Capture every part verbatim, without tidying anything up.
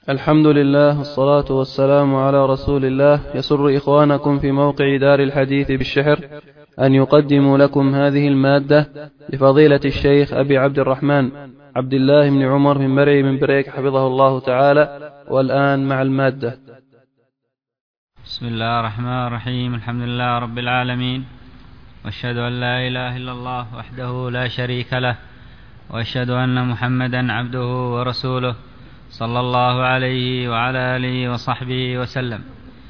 الحمد لله والصلاة والسلام على رسول الله. يسر إخوانكم في موقع دار الحديث بالشحر أن يقدموا لكم هذه المادة لفضيلة الشيخ أبي عبد الرحمن عبد الله بن عمر بن مرعي بن بريك حفظه الله تعالى. والآن مع المادة. بسم الله الرحمن الرحيم. الحمد لله رب العالمين، وأشهد أن لا إله إلا الله وحده لا شريك له، وأشهد أن محمدا عبده ورسوله صلى الله عليه وعلى آله وصحبه وسلم.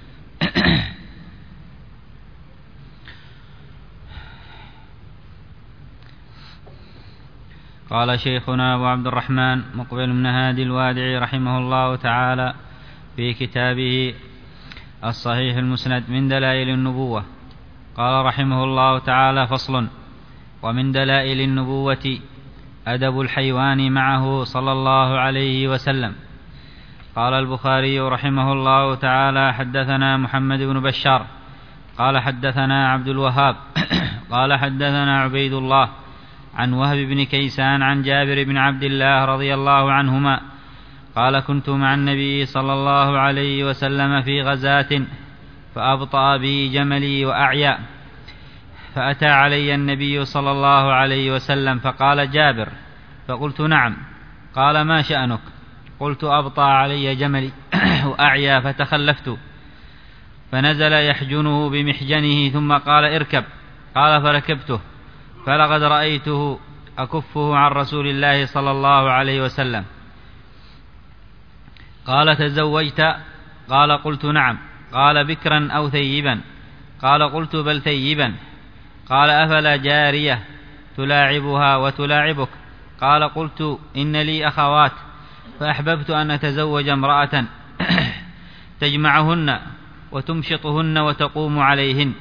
قال شيخنا أبو عبد الرحمن مقبل بن هادي الوادعي رحمه الله تعالى في كتابه الصحيح المسند من دلائل النبوة، قال رحمه الله تعالى: فصل: ومن دلائل النبوة أدب الحيوان معه صلى الله عليه وسلم. قال البخاري رحمه الله تعالى: حدثنا محمد بن بشار قال حدثنا عبد الوهاب قال حدثنا عبيد الله عن وهب بن كيسان عن جابر بن عبد الله رضي الله عنهما قال: كنت مع النبي صلى الله عليه وسلم في غزاة فأبطأ بي جملي وأعيا، فأتى علي النبي صلى الله عليه وسلم فقال: جابر؟ فقلت: نعم. قال: ما شأنك؟ قلت: أبطأ علي جملي وأعيا فتخلفت، فنزل يحجنه بمحجنه ثم قال: اركب. قال: فركبته، فلقد رأيته أكفه عن رسول الله صلى الله عليه وسلم. قال: تزوجت؟ قال: قلت: نعم. قال: بكرا أو ثيبا؟ قال: قلت: بل ثيبا. قال: أفلا جارية تلاعبها وتلاعبك؟ قال: قلت: إن لي أخوات، فأحببت أن أتزوج امرأة تجمعهن وتمشطهن وتقوم عليهن.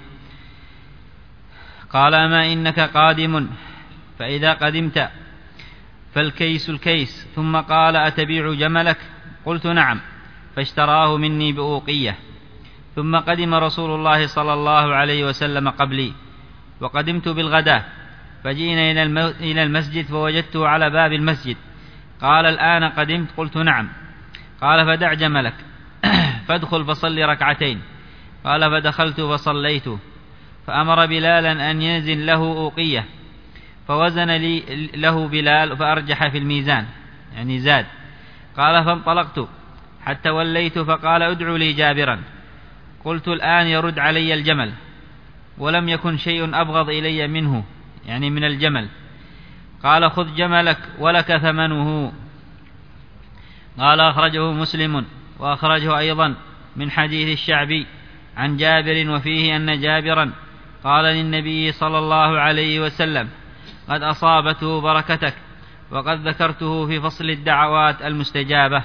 قال: أما إنك قادم؟ فإذا قدمت فالكيس الكيس. ثم قال: أتبيع جملك؟ قلت: نعم. فاشتراه مني بأوقية. ثم قدم رسول الله صلى الله عليه وسلم قبلي، وقدمت بالغداة، فجئنا إلى المسجد فوجدته على باب المسجد. قال: الآن قدمت؟ قلت: نعم. قال: فدع جملك فادخل فصل ركعتين. قال: فدخلت فصليت، فأمر بلالا أن ينزل له أوقية، فوزن لي له بلال فأرجح في الميزان، يعني زاد. قال: فانطلقت حتى وليت، فقال: ادعوا لي جابرا. قلت: الآن يرد علي الجمل، ولم يكن شيء أبغض إلي منه، يعني من الجمل. قال: خذ جملك ولك ثمنه. قال: أخرجه مسلم، وأخرجه أيضا من حديث الشعبي عن جابر، وفيه أن جابرا قال للنبي صلى الله عليه وسلم: قد أصابته بركتك، وقد ذكرته في فصل الدعوات المستجابة.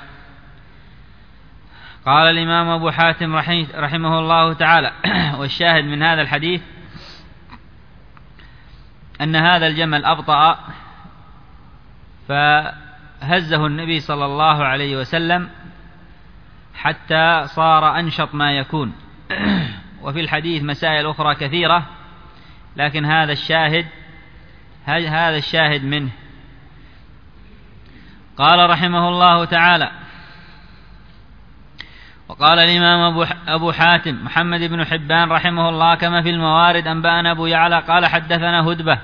قال الإمام أبو حاتم رحمه الله تعالى: والشاهد من هذا الحديث أن هذا الجمل أبطأ، فهزه النبي صلى الله عليه وسلم حتى صار أنشط ما يكون. وفي الحديث مسائل أخرى كثيرة، لكن هذا الشاهد هذا الشاهد منه. قال رحمه الله تعالى: وقال الإمام أبو حاتم محمد بن حبان رحمه الله كما في الموارد: أنبأنا أبو يعلى قال حدثنا هدبة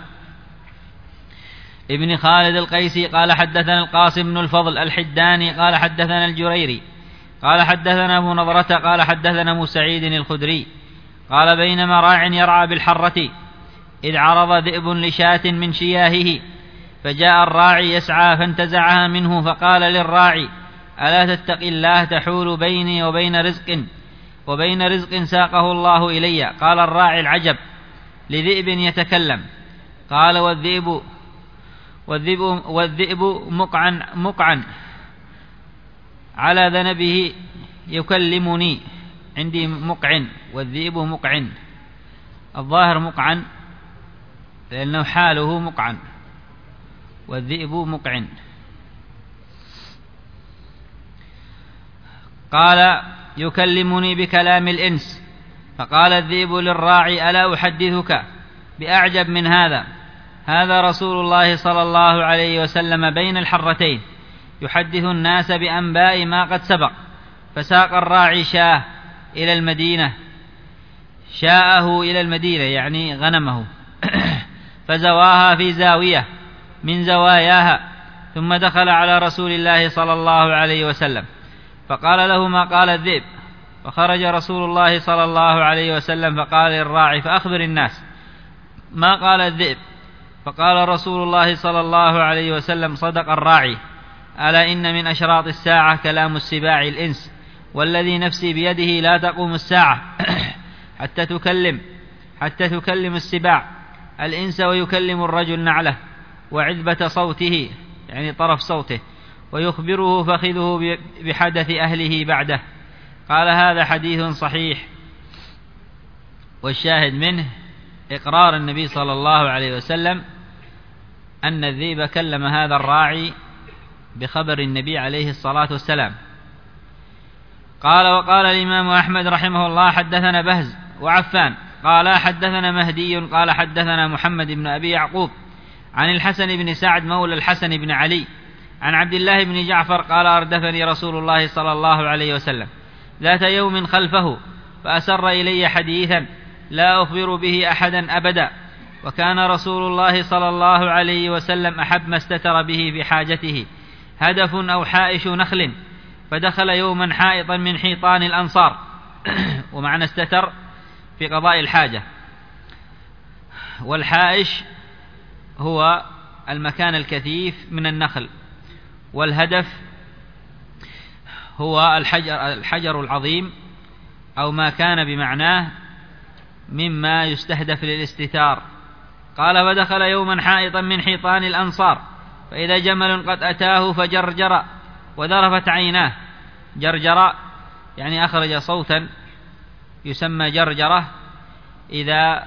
ابن خالد القيسي قال حدثنا القاسم بن الفضل الحداني قال حدثنا الجريري قال حدثنا أبو نضرة قال حدثنا أبو سعيد الخدري قال: بينما راع يرعى بالحرة إذ عرض ذئب لشاة من شياهه، فجاء الراعي يسعى فانتزعها منه، فقال للراعي: ألا تتقي الله تحول بيني وبين رزق وبين رزق ساقه الله إلي؟ قال الراعي: العجب لذئب يتكلم. قال: والذئب والذئب, والذئب مقعا, مقعا على ذنبه يكلمني، عندي مقعن، والذئب مقعن. الظاهر مقعن لأنه حاله مقعن، والذئب مقعن. قال: يكلمني بكلام الإنس. فقال الذئب للراعي: ألا أحدثك بأعجب من هذا؟ هذا رسول الله صلى الله عليه وسلم بين الحرتين، يحدث الناس بأنباء ما قد سبق. فساق الراعي شاه إلى المدينة شاءه إلى المدينة يعني غنمه فزواها في زاوية من زواياها، ثم دخل على رسول الله صلى الله عليه وسلم فقال له ما قال الذئب. فخرج رسول الله صلى الله عليه وسلم فقال للراعي فأخبر الناس ما قال الذئب. فقال رسول الله صلى الله عليه وسلم صدق الراعي، ألا إن من أشراط الساعة كلام السباع الإنس، والذي نفسي بيده لا تقوم الساعة حتى تكلم حتى تكلم السباع الإنس ويكلم الرجل نعله وعذبة صوته يعني طرف صوته، ويخبره فخذه بحدث أهله بعده. قال هذا حديث صحيح. والشاهد منه إقرار النبي صلى الله عليه وسلم أن الذئب كلم هذا الراعي بخبر النبي عليه الصلاة والسلام. قال وقال الإمام أحمد رحمه الله حدثنا بهز وعفان قال حدثنا مهدي قال حدثنا محمد بن أبي يعقوب عن الحسن بن سعد مولى الحسن بن علي عن عبد الله بن جعفر قال أردفني رسول الله صلى الله عليه وسلم ذات يوم خلفه فأسر إلي حديثا لا أخبر به أحدا أبدا، وكان رسول الله صلى الله عليه وسلم أحب ما استتر به بحاجته هدف أو حائش نخل، فدخل يوما حائطا من حيطان الأنصار ومعنى استتر في قضاء الحاجة. والحائش هو المكان الكثيف من النخل، والهدف هو الحجر, الحجر العظيم أو ما كان بمعناه مما يستهدف للاستتار. قال فدخل يوما حائطا من حيطان الأنصار فإذا جمل قد أتاه فجرجر وذرفت عيناه. جرجر يعني أخرج صوتا يسمى جرجرة إذا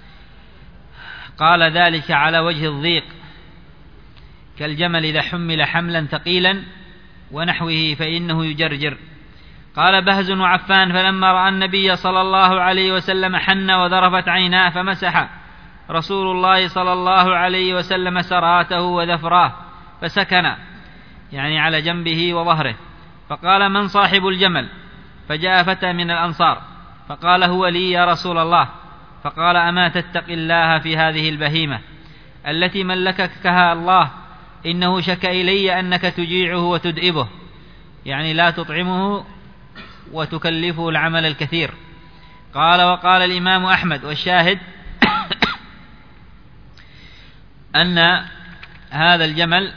قال ذلك على وجه الضيق، كالجمل إذا حمل حملا ثقيلا ونحوه فإنه يجرجر. قال بهز وعفان فلما رأى النبي صلى الله عليه وسلم حن وذرفت عيناه فمسح رسول الله صلى الله عليه وسلم سراته وذفراه فسكن يعني على جنبه وظهره. فقال من صاحب الجمل؟ فجاء فتى من الأنصار فقال هو لي يا رسول الله. فقال أما تتق الله في هذه البهيمة التي ملككها الله؟ إنه شك إلي أنك تجيعه وتدئبه، يعني لا تطعمه وتكلفه العمل الكثير. قال وقال الإمام أحمد والشاهد أن هذا الجمل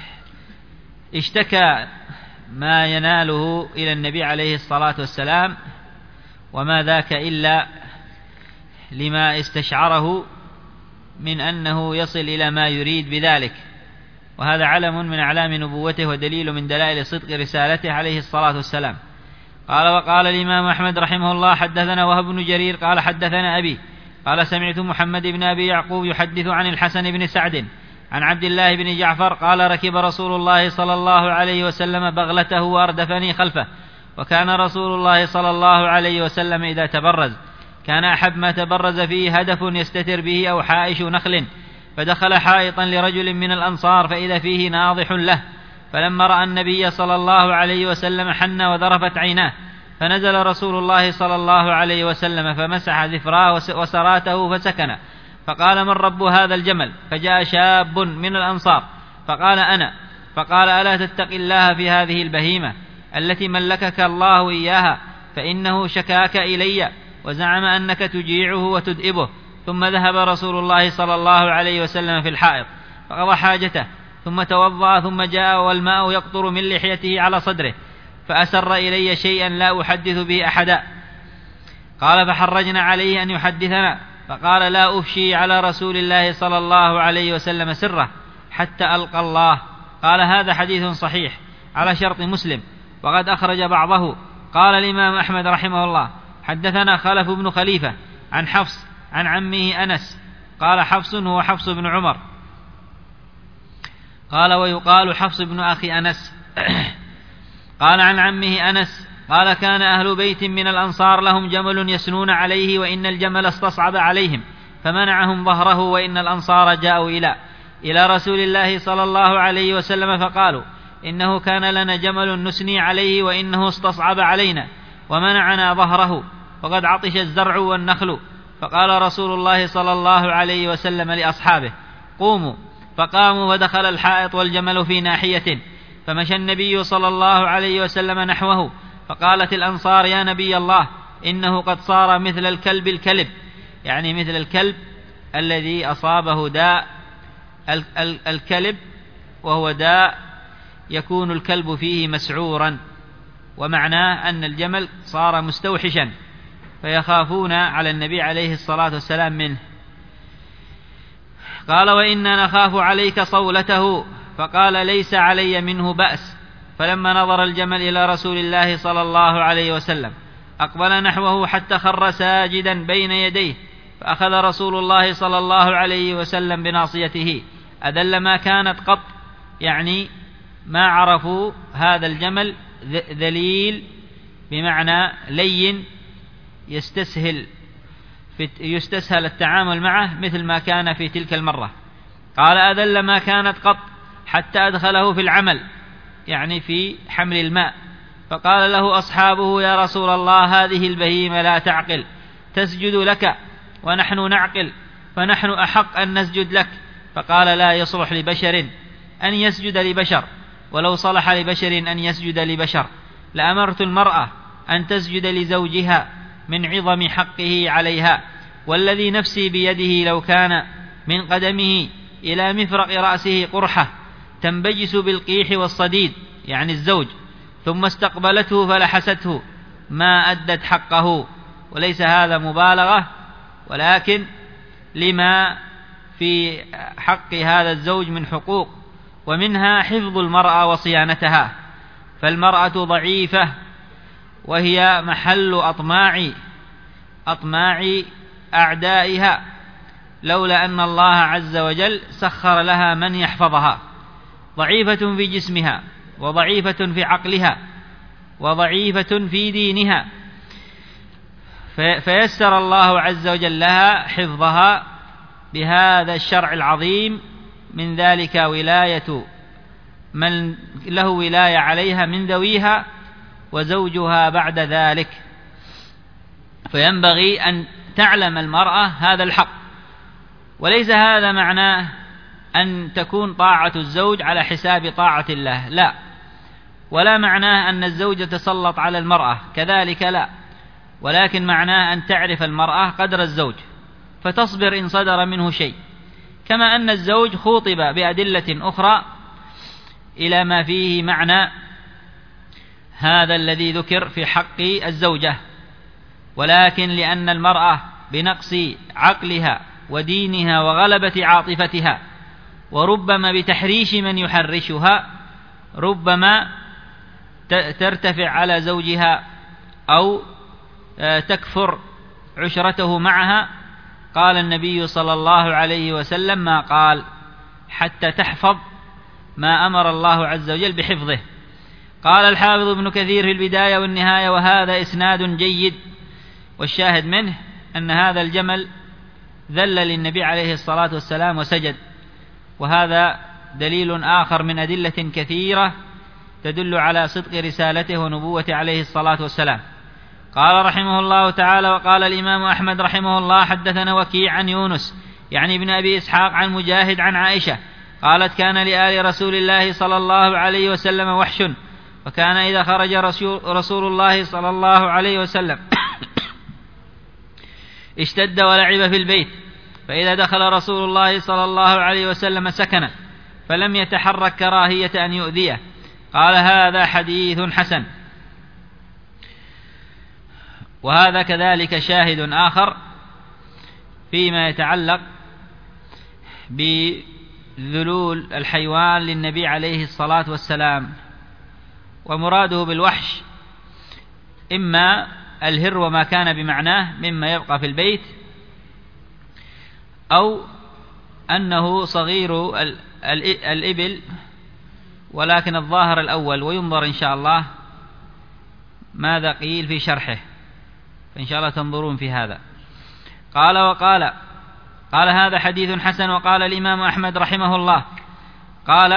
اشتكى ما يناله إلى النبي عليه الصلاة والسلام، وما ذاك إلا لما استشعره من أنه يصل إلى ما يريد بذلك، وهذا علم من أعلام نبوته ودليل من دلائل صدق رسالته عليه الصلاة والسلام. قال وقال الإمام أحمد رحمه الله حدثنا وهب بن جرير قال حدثنا أبي قال سمعت محمد بن أبي يعقوب يحدث عن الحسن بن سعد عن عبد الله بن جعفر قال ركب رسول الله صلى الله عليه وسلم بغلته وأردفني خلفه، وكان رسول الله صلى الله عليه وسلم إذا تبرز كان أحب ما تبرز فيه هدف يستتر به أو حائش نخل، فدخل حائطا لرجل من الأنصار فإذا فيه ناضح له، فلما رأى النبي صلى الله عليه وسلم حن وذرفت عيناه، فنزل رسول الله صلى الله عليه وسلم فمسح ذفراه وسراته فسكن. فقال من رب هذا الجمل؟ فجاء شاب من الأنصار فقال أنا. فقال ألا تتق الله في هذه البهيمة التي ملكك الله إياها؟ فإنه شكاك إلي وزعم أنك تجيعه وتدئبه. ثم ذهب رسول الله صلى الله عليه وسلم في الحائط فقضى حاجته ثم توضأ ثم جاء والماء يقطر من لحيته على صدره، فأسر إلي شيئا لا أحدث به أحدا. قال فحرجنا عليه أن يحدثنا، فقال لا أفشي على رسول الله صلى الله عليه وسلم سره حتى ألقى الله. قال هذا حديث صحيح على شرط مسلم وقد أخرج بعضه. قال الإمام أحمد رحمه الله حدثنا خلف بن خليفة عن حفص عن عمه أنس قال حفص هو حفص بن عمر قال ويقال حفص بن أخي أنس قال عن عمه أنس قال كان أهل بيت من الأنصار لهم جمل يسنون عليه، وإن الجمل استصعب عليهم فمنعهم ظهره، وإن الأنصار جاءوا إلى إلى رسول الله صلى الله عليه وسلم فقالوا إنه كان لنا جمل نسني عليه وإنه استصعب علينا ومنعنا ظهره وقد عطش الزرع والنخل. فقال رسول الله صلى الله عليه وسلم لأصحابه: قوموا. فقاموا فدخل الحائط والجمل في ناحية، فمشى النبي صلى الله عليه وسلم نحوه. فقالت الأنصار: يا نبي الله، إنه قد صار مثل الكلب الكلب، يعني مثل الكلب الذي أصابه داء الكلب، وهو داء يكون الكلب فيه مسعورا، ومعناه أن الجمل صار مستوحشا فيخافون على النبي عليه الصلاة والسلام منه. قال: وإنا نخاف عليك صولته. فقال: ليس علي منه بأس. فلما نظر الجمل إلى رسول الله صلى الله عليه وسلم أقبل نحوه حتى خر ساجدا بين يديه، فأخذ رسول الله صلى الله عليه وسلم بناصيته أذل ما كانت قط، يعني ما عرفوا هذا الجمل ذليل بمعنى لين يستسهل يستسهل التعامل معه مثل ما كان في تلك المرة. قال: أذل ما كانت قط حتى أدخله في العمل، يعني في حمل الماء. فقال له أصحابه: يا رسول الله، هذه البهيمة لا تعقل، تسجد لك ونحن نعقل، فنحن أحق أن نسجد لك. فقال: لا يصلح لبشر أن يسجد لبشر، ولو صلح لبشر أن يسجد لبشر لأمرت المرأة أن تسجد لزوجها من عظم حقه عليها، والذي نفسي بيده لو كان من قدمه إلى مفرق رأسه قرحة تنبجس بالقيح والصديد، يعني الزوج، ثم استقبلته فلحسته ما أدت حقه. وليس هذا مبالغة، ولكن لما في حق هذا الزوج من حقوق، ومنها حفظ المرأة وصيانتها. فالمرأة ضعيفة وهي محل أطماع أطماع أعدائها، لولا أن الله عز وجل سخر لها من يحفظها. ضعيفة في جسمها، وضعيفة في عقلها، وضعيفة في دينها، فيسر الله عز وجل لها حفظها بهذا الشرع العظيم، من ذلك ولاية من له ولاية عليها من ذويها وزوجها بعد ذلك. فينبغي أن تعلم المرأة هذا الحق، وليس هذا معناه أن تكون طاعة الزوج على حساب طاعة الله، لا، ولا معناه أن الزوج يتسلط على المرأة كذلك، لا، ولكن معناه أن تعرف المرأة قدر الزوج فتصبر إن صدر منه شيء، كما أن الزوج خوطب بأدلة أخرى إلى ما فيه معنى هذا الذي ذكر في حق الزوجة، ولكن لأن المرأة بنقص عقلها ودينها وغلبة عاطفتها، وربما بتحريش من يحرشها، ربما ترتفع على زوجها أو تكفر عشرته معها. قال النبي صلى الله عليه وسلم ما قال: حتى تحفظ ما أمر الله عز وجل بحفظه. قال الحافظ ابن كثير في البداية والنهاية: وهذا إسناد جيد. والشاهد منه أن هذا الجمل ذل للنبي عليه الصلاة والسلام وسجد، وهذا دليل آخر من أدلة كثيرة تدل على صدق رسالته ونبوته عليه الصلاة والسلام. قال رحمه الله تعالى: وقال الإمام أحمد رحمه الله: حدثنا وكيع عن يونس يعني ابن أبي إسحاق عن مجاهد عن عائشة قالت: كان لآل رسول الله صلى الله عليه وسلم وحش، وكان إذا خرج رسول الله صلى الله عليه وسلم اشتد ولعب في البيت، فإذا دخل رسول الله صلى الله عليه وسلم سكن، فلم يتحرك كراهية أن يؤذيه. قال: هذا حديث حسن. وهذا كذلك شاهد آخر فيما يتعلق بذلول الحيوان للنبي عليه الصلاة والسلام. ومراده بالوحش إما الهر وما كان بمعناه مما يبقى في البيت، أو أنه صغير الإبل، ولكن الظاهر الأول، وينظر إن شاء الله ماذا قيل في شرحه، فإن شاء الله تنظرون في هذا. قال وقال قال هذا حديث حسن. وقال الإمام أحمد رحمه الله: قال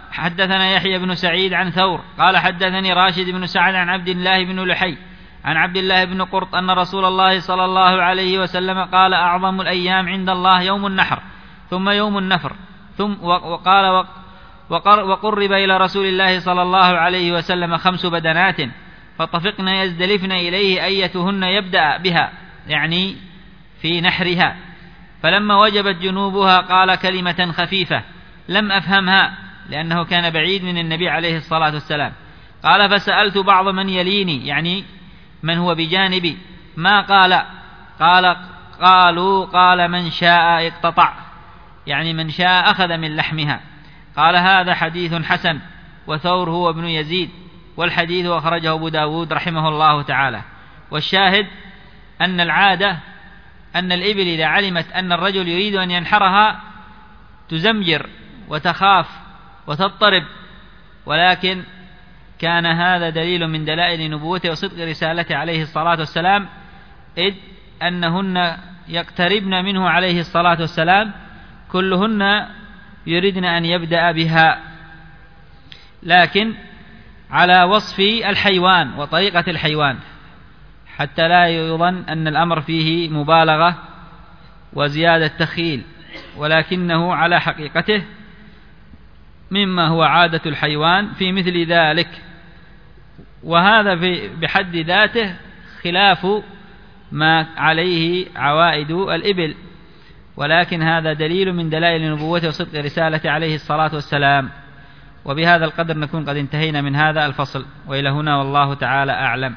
حدثنا يحيى بن سعيد عن ثور قال حدثني راشد بن سعد عن عبد الله بن لحي عن عبد الله بن قرط أن رسول الله صلى الله عليه وسلم قال أعظم الأيام عند الله يوم النحر ثم يوم النفر ثم وقال وقرب إلى رسول الله صلى الله عليه وسلم خمس بدنات فطفقن يزدلفن إليه أيتهن يبدأ بها يعني في نحرها فلما وجبت جنوبها قال كلمة خفيفة لم أفهمها لأنه كان بعيد من النبي عليه الصلاة والسلام. قال فسألت بعض من يليني يعني من هو بجانبي ما قال قال قالوا قال من شاء اقتطع يعني من شاء أخذ من لحمها. قال هذا حديث حسن وثور هو ابن يزيد والحديث أخرجه أبو داود رحمه الله تعالى. والشاهد أن العادة أن الإبل إذا علمت أن الرجل يريد أن ينحرها تزمجر وتخاف وتضطرب ولكن كان هذا دليل من دلائل نبوته وصدق رسالته عليه الصلاة والسلام إذ أنهن يقتربن منه عليه الصلاة والسلام كلهن يريدن أن يبدأ بها لكن على وصف الحيوان وطريقة الحيوان حتى لا يظن أن الأمر فيه مبالغة وزيادة تخيل ولكنه على حقيقته مما هو عادة الحيوان في مثل ذلك. وهذا بحد ذاته خلاف ما عليه عوائد الإبل ولكن هذا دليل من دلائل نبوته وصدق رسالته عليه الصلاة والسلام. وبهذا القدر نكون قد انتهينا من هذا الفصل وإلى هنا والله تعالى أعلم.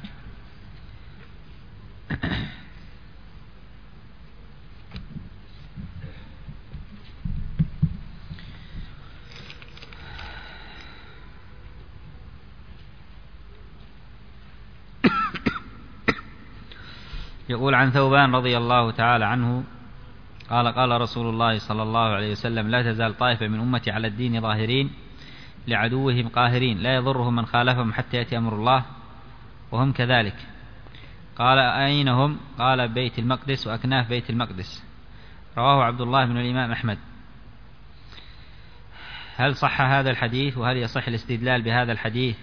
يقول عن ثوبان رضي الله تعالى عنه قال قال رسول الله صلى الله عليه وسلم لا تزال طائفة من أمتي على الدين ظاهرين لعدوهم قاهرين لا يضرهم من خالفهم حتى يأتي أمر الله وهم كذلك. قال أين هم؟ قال بيت المقدس وأكناف بيت المقدس. رواه عبد الله بن الإمام أحمد. هل صح هذا الحديث وهل يصح الاستدلال بهذا الحديث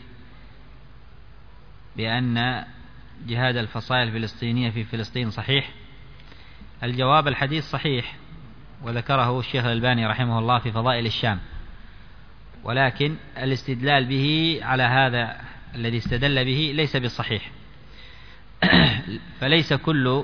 بأن جهاد الفصائل الفلسطينية في فلسطين صحيح؟ الجواب الحديث صحيح وذكره الشيخ الألباني رحمه الله في فضائل الشام ولكن الاستدلال به على هذا الذي استدل به ليس بالصحيح. فليس كل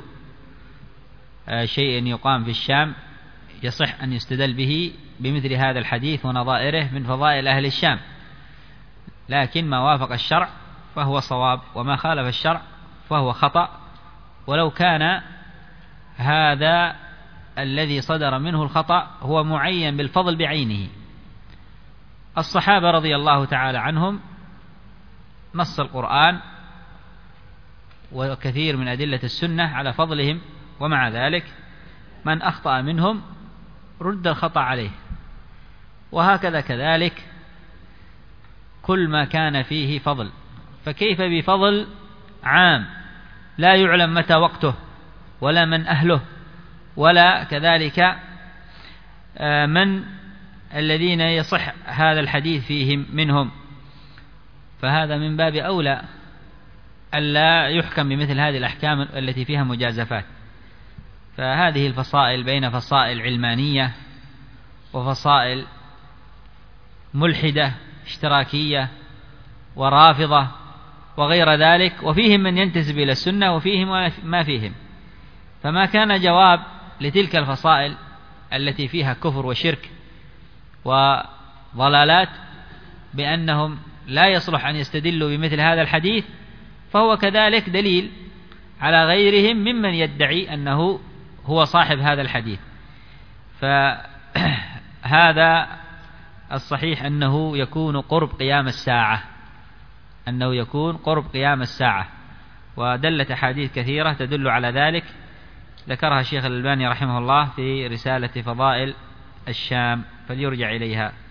شيء يقام في الشام يصح أن يستدل به بمثل هذا الحديث ونظائره من فضائل أهل الشام لكن ما وافق الشرع فهو صواب وما خالف الشرع فهو خطأ ولو كان هذا الذي صدر منه الخطأ هو معين بالفضل بعينه. الصحابة رضي الله تعالى عنهم نص القرآن وكثير من أدلة السنة على فضلهم ومع ذلك من أخطأ منهم رد الخطأ عليه. وهكذا كذلك كل ما كان فيه فضل فكيف بفضل عام لا يعلم متى وقته ولا من أهله ولا كذلك من الذين يصح هذا الحديث فيهم منهم. فهذا من باب أولى ألا يحكم بمثل هذه الأحكام التي فيها مجازفات. فهذه الفصائل بين فصائل علمانية وفصائل ملحدة اشتراكية ورافضة وغير ذلك وفيهم من ينتسب إلى السنة وفيهم ما فيهم. فما كان جواب لتلك الفصائل التي فيها كفر وشرك وضلالات بأنهم لا يصلح أن يستدلوا بمثل هذا الحديث فهو كذلك دليل على غيرهم ممن يدعي أنه هو صاحب هذا الحديث. فهذا الصحيح أنه يكون قرب قيام الساعة أنه يكون قرب قيام الساعة ودلت أحاديث كثيرة تدل على ذلك ذكرها الشيخ الألباني رحمه الله في رسالة فضائل الشام فليرجع إليها.